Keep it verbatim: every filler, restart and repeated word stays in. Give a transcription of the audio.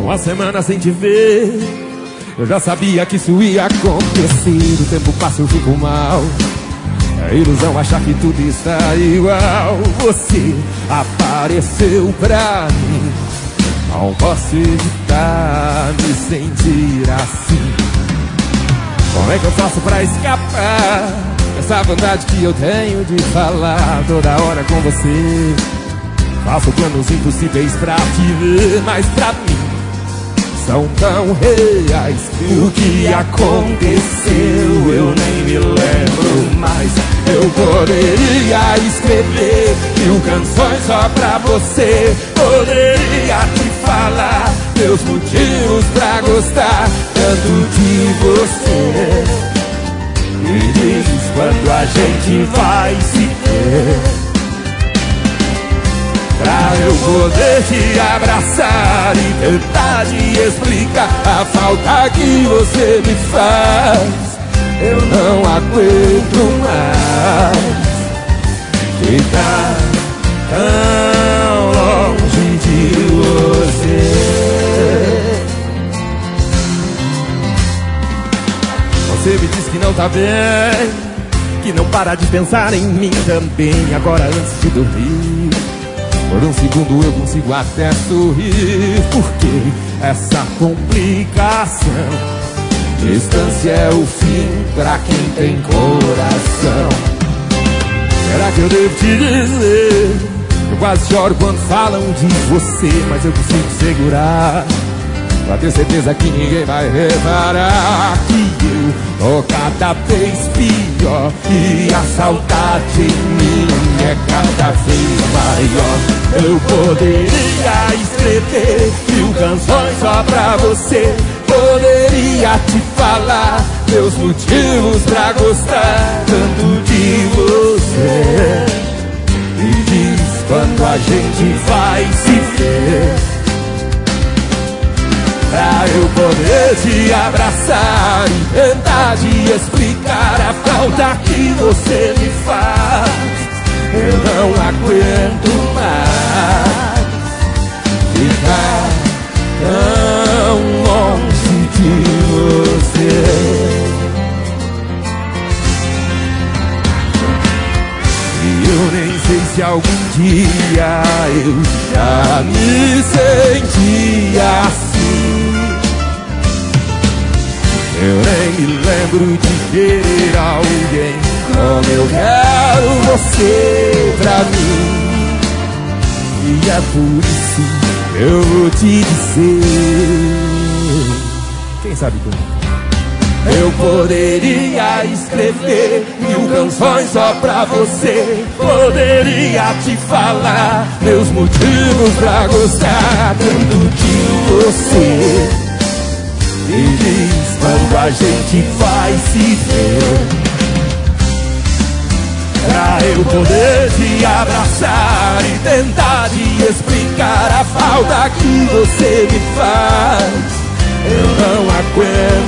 Uma semana sem te ver, eu já sabia que isso ia acontecer. O tempo passa, eu fico mal. É ilusão achar que tudo está igual. Você apareceu pra mim, não posso evitar me sentir assim. Como é que eu faço pra escapar dessa vontade que eu tenho de falar toda hora com você? Faço planos impossíveis pra te ver, mas pra mim são tão reais. O que aconteceu eu nem me lembro mais. Eu poderia escrever mil canções só pra você. Poderia te falar meus motivos pra gostar tanto de você. Me diz quando a gente vai se ver, pra eu poder te abraçar e tentar te explicar a falta que você me faz. Eu não aguento mais ficar tão longe de você. Você me diz que não tá bem, que não para de pensar em mim também. Agora antes de dormir, por um segundo eu consigo até sorrir. Porque essa complicação, distância é o fim pra quem tem coração. Será que eu devo te dizer? Eu quase choro quando falam de você, mas eu consigo segurar, pra ter certeza que ninguém vai reparar que eu tô cada vez pior e a saudade em mim é cada vez maior. Eu poderia escrever mil canções só pra você. Poderia te falar meus motivos pra gostar tanto de você. Me diz quando a gente vai se ver, pra eu poder te abraçar e tentar te explicar a falta que você me faz. Eu não aguento mais ficar tão longe de você. E eu nem sei se algum dia eu já me sentia assim. Eu nem me lembro de querer alguém como eu quero você pra mim. E é por isso eu vou te dizer, quem sabe como? Eu poderia escrever mil canções só pra você. Poderia te falar meus motivos pra gostar tanto de você. E diz quando a gente vai se ver, pra eu poder te abraçar e tentar te explicar a falta que você me faz. Eu não aguento